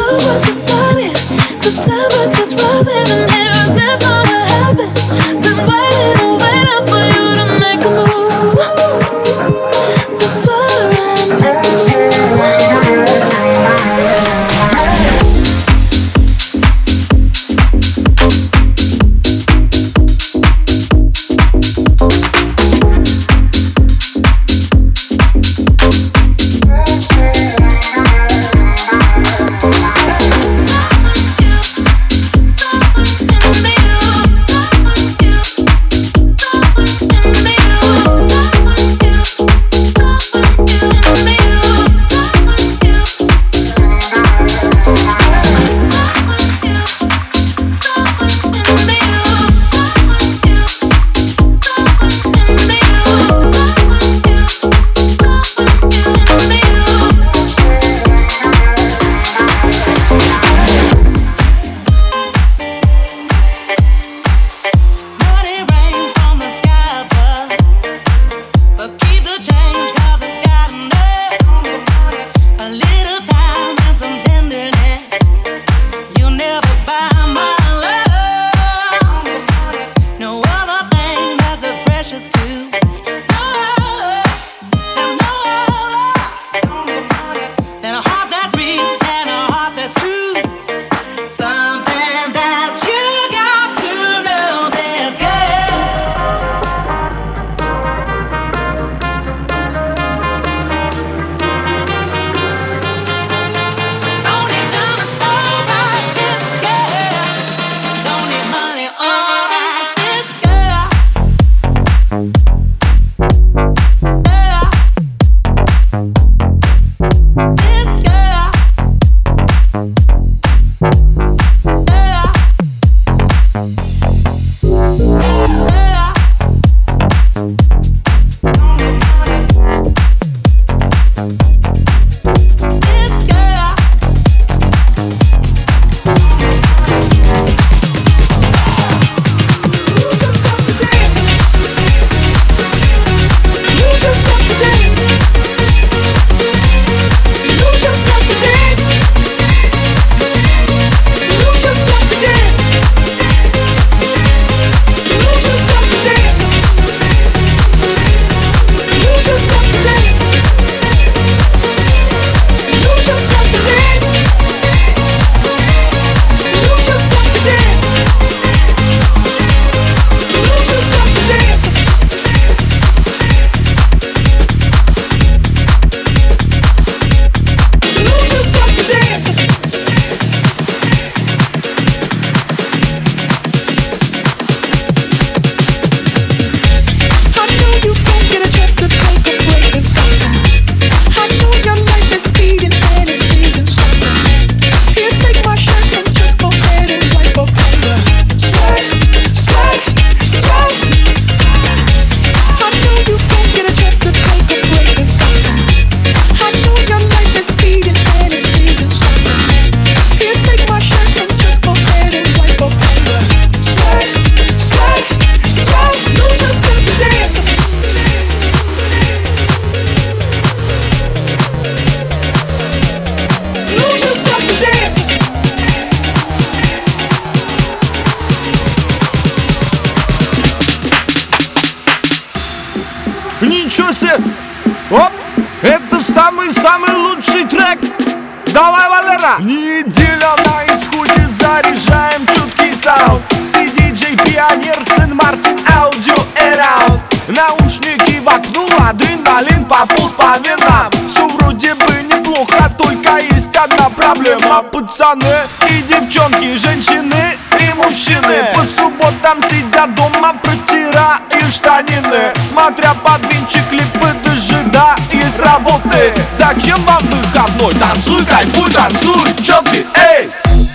Ничего себе! Оп! Это самый-самый лучший трек! Давай, Валера! Неделя на исходе, заряжаем чуткий саунд. CDJ, Пионер, Сен-Мартин, аудио around. Наушники воткнул, адреналин пополз по венам. Все вроде бы неплохо, только есть одна проблема. Пацаны и девчонки, женщины и мужчины по субботам сидят дома, протирая штанины, смотря под винчик клипы, дожидаясь работы. Зачем вам выходной? Танцуй, кайфуй, танцуй, чё ты, эй!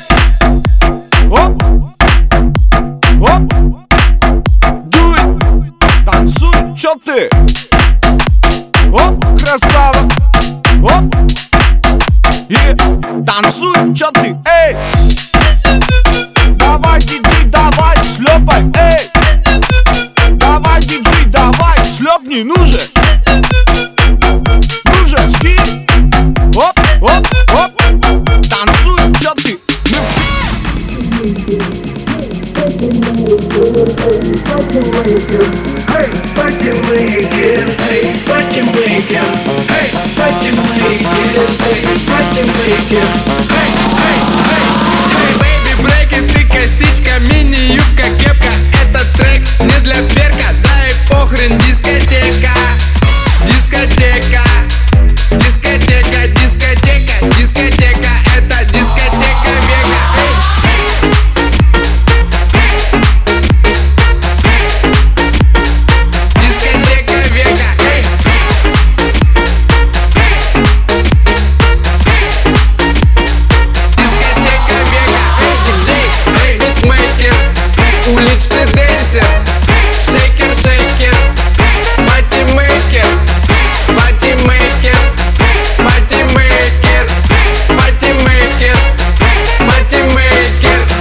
Оп! Оп! Do it! Танцуй, чё ты? Оп, красава! Оп! Танцуй, чё ты, эй! Давай, диджей, давай, шлёпай, эй! Давай, диджей, давай, шлёпни, ну же! Ну же, шки! Оп, оп, оп! Танцуй, чё патимейкер. Эй, эй, эй, эй, бэйби, брейки, ты косичка, мини-юбка, кепка. Этот трек не для перка, да и похрен, дискотека. Дискотека, дискотека, дискотека, дискотека. Это дискотека века. Дискотека века. Дискотека века. Диджей, битмейкер, уличный дэнсер, шейкер, шейкер, патимейкер, патимейкер, патимейкер, патимейкер, патимейкер.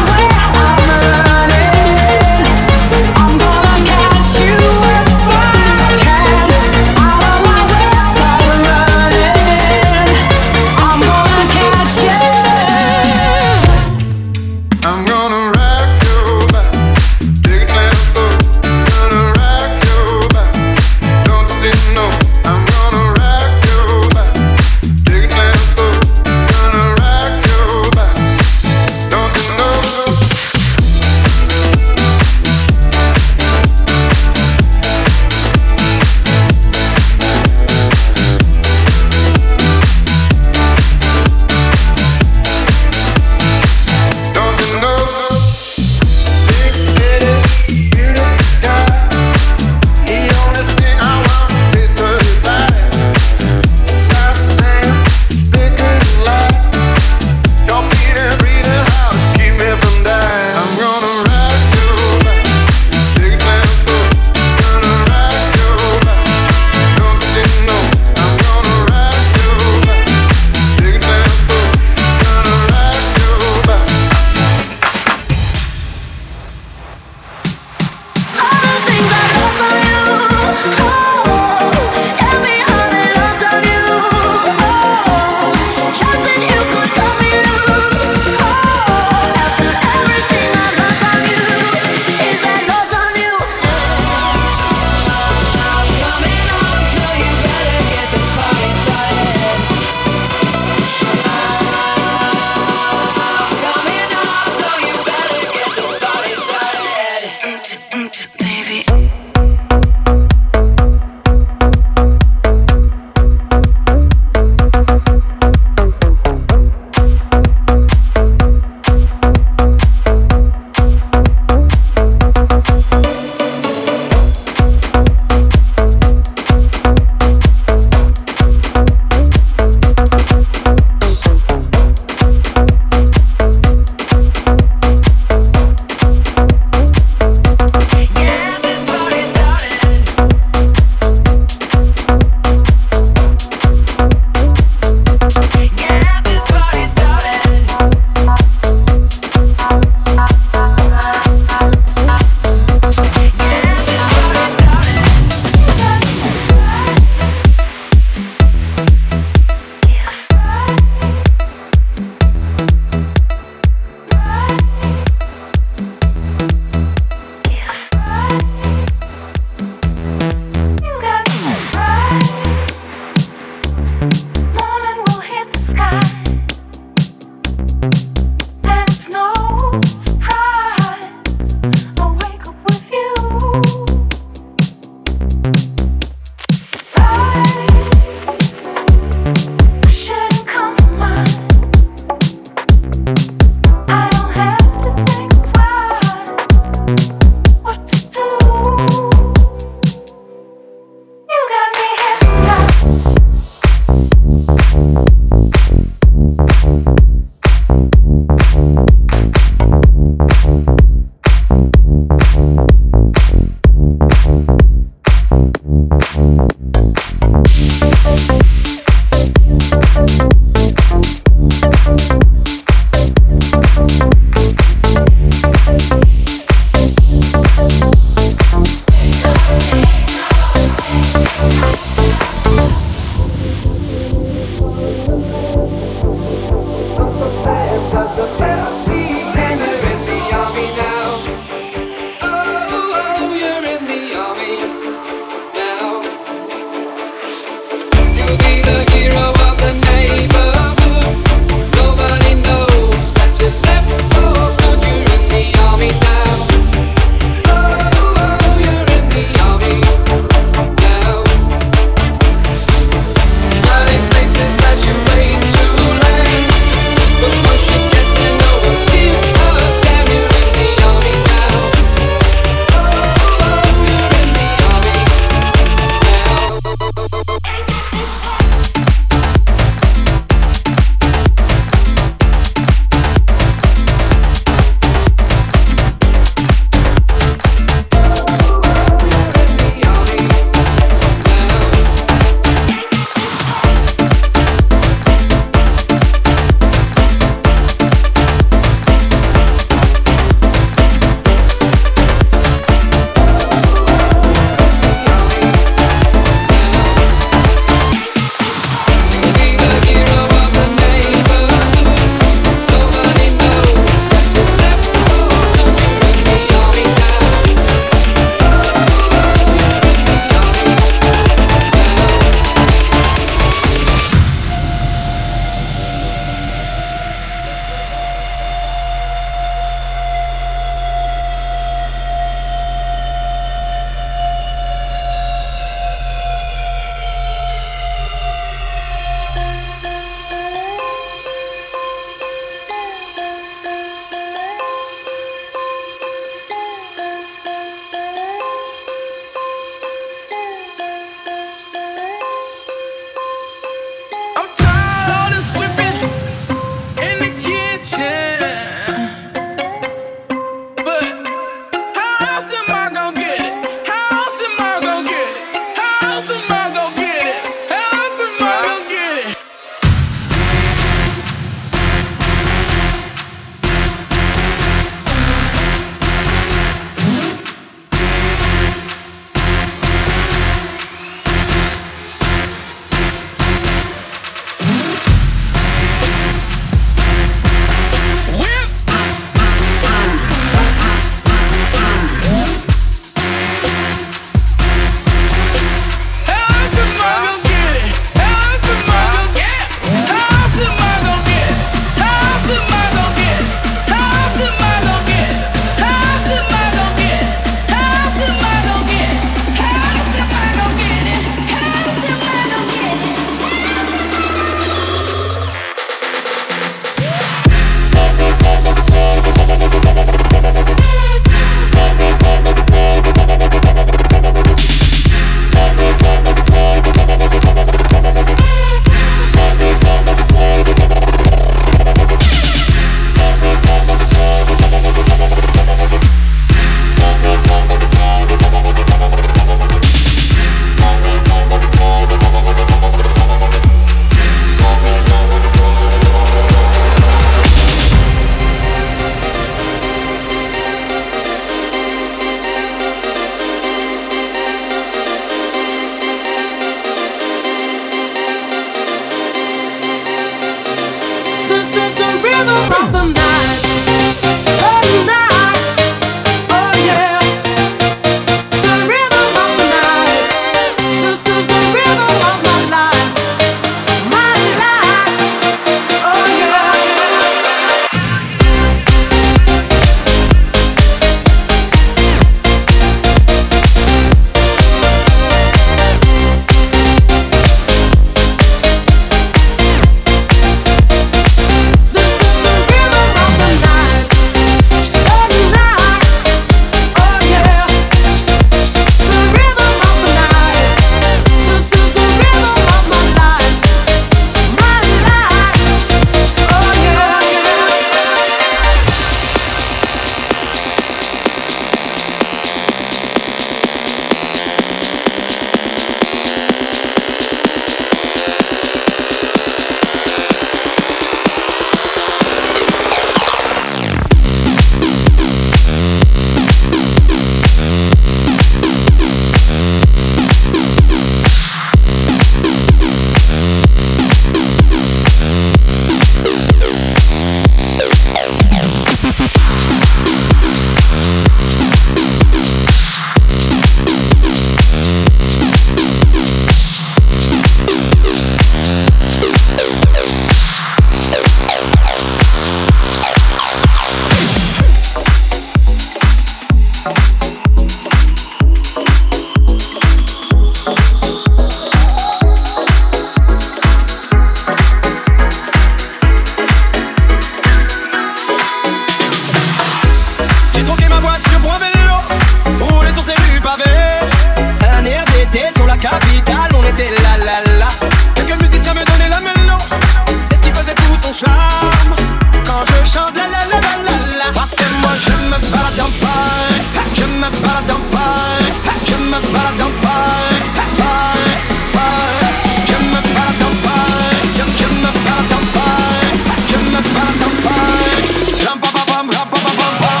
capitale, on était là là là. Quelques musiciens me donnaient la mélo, c'est ce qui faisait tout son charme. Quand je chante la la la la la la. Parce que moi je me balade en Paris, je me balade en Paris, je me balade en Paris, Paris, Paris. Je me balade en Paris, je me balade en Paris, je me balade en Paris. Ram pa pa pam, ram pa pa pam pam.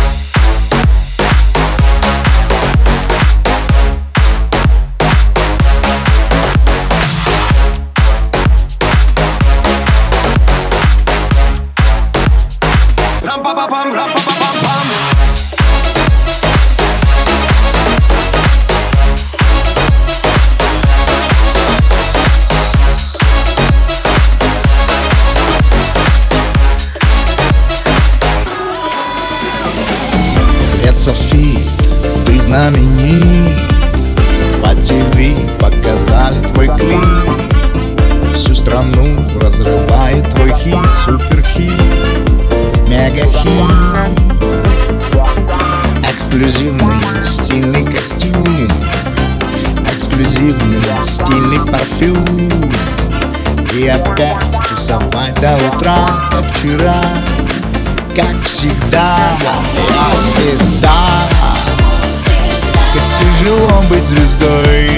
Ram pa pa pam, ram pa pa pam pam. Свет софит, ты знаменит. По ТВ показали твой клип. Всю страну разрывает твой хит, суперхит, мегахит. Эксклюзивный стильный костюм, эксклюзивный стильный парфюм. И опять тусовать до утра, как вчера, как всегда. Я звезда, как тяжело быть звездой.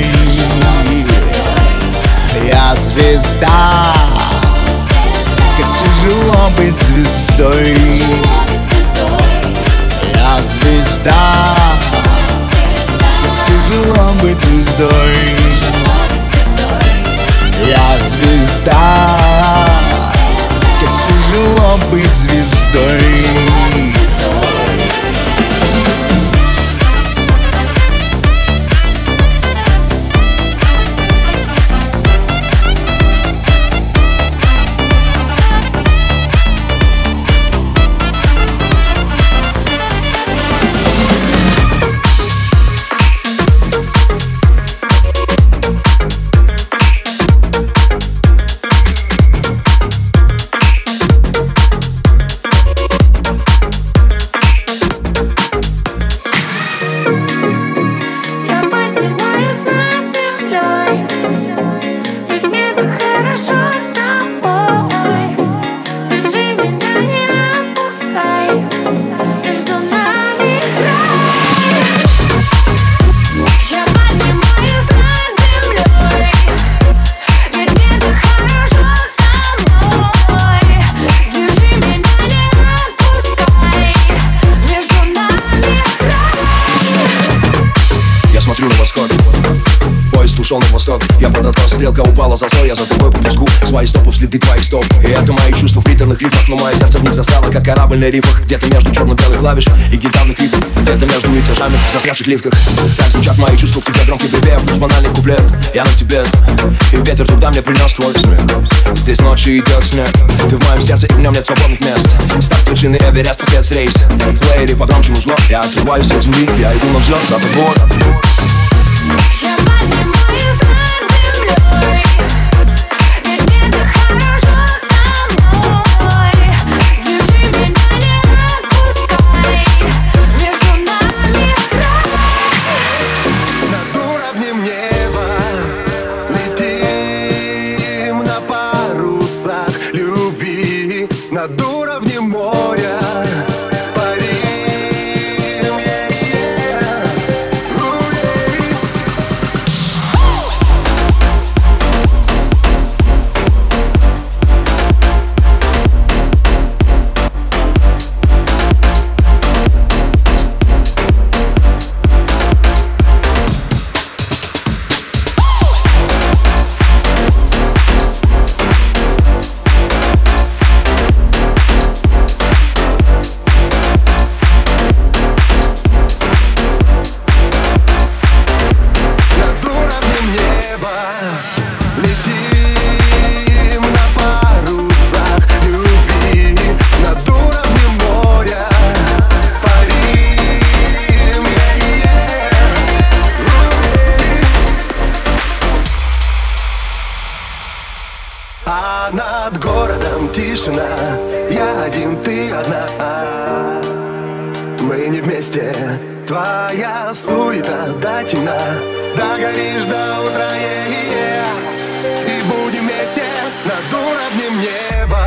Я звезда, как тяжело быть звездой. Я звезда, как тяжело быть звездой. Я звезда, как тяжело быть звездой. Смотрю на восход, поезд ушел на восток. Я под откос, стрелка упала за стой. Я за тобой по песку, свои стопы в следы твоих стоп. И это мои чувства в приторных рифах. Но мое сердце в них застряло, как корабль на рифах. Где-то между черно-белых клавиш и гитарных рифов. Где-то между этажами в застрявших лифтах. Так звучат мои чувства, к тебе громкий припев. Плюс банальный куплет, я на тебе. И ветер туда мне принес твой смех. Здесь ночью идет снег. Ты в моем сердце, и в нем нет свободных мест. Старт вершины Эвереста, спецрейс. В плеере погромче музло. Я отрываюсь от земли, я иду на взлет за тобой. Я поднимаю над землей, ведь мне так хорошо с тобой. Держи меня, не отпускай, между нами рай. Над уровнем неба летим на парусах любви. Над уровнем моря над городом тишина. Я один, ты одна. Мы не вместе, твоя суета до темна. догоришь до утра, и будем вместе над уровнем неба.